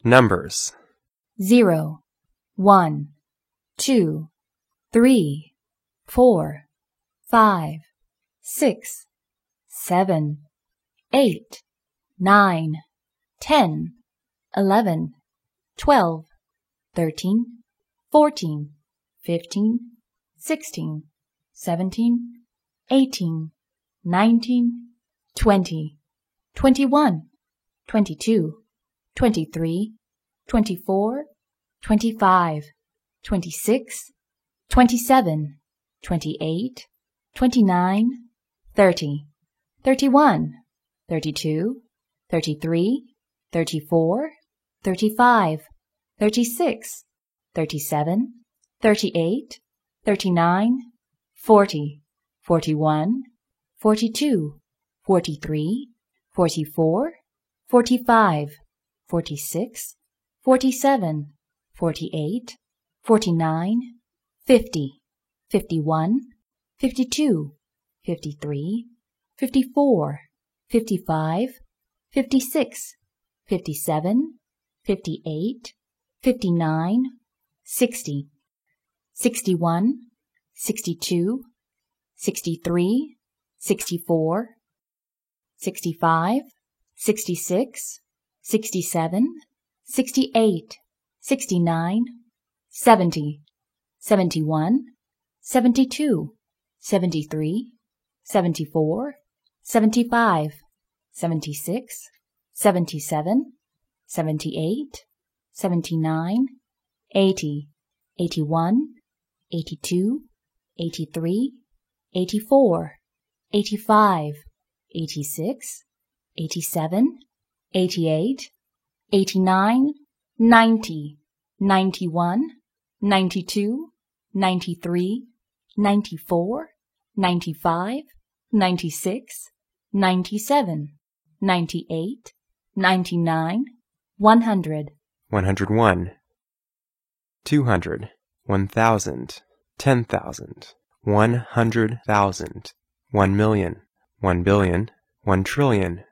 Numbers. 0, 1, 2, 3, 4, 5, 6, 7, 8, 9, 10, 11, 12, 13, 14, 15, 16, 17, 18, 19, 20, 21, 22, 23, 24, 25, 26, 27, 28, 29, 30, 31, 32, 33, 34, 35, 36, 37, 38, 39, 40, 41, 42, 43, 44, 45, 46, 47, 48, 49, 50, 51, 52, 53, 54, 55, 56, 57, 58, 59, 60, 61, 62, 63, 64, 65, 66, 67, 68, 69, 70, 71, 72, 73, 74, 75, 76, 77, 78, 79, 80, 81, 82, 83, 84, 85, 86, 87, 88, 89, 90, 91, 92, 93, 94, 95, 96, 97, 98, 99, 100. 101. 200. 1,000. 10,000. 100,000. 1,000,000. 1 billion. 1 trillion.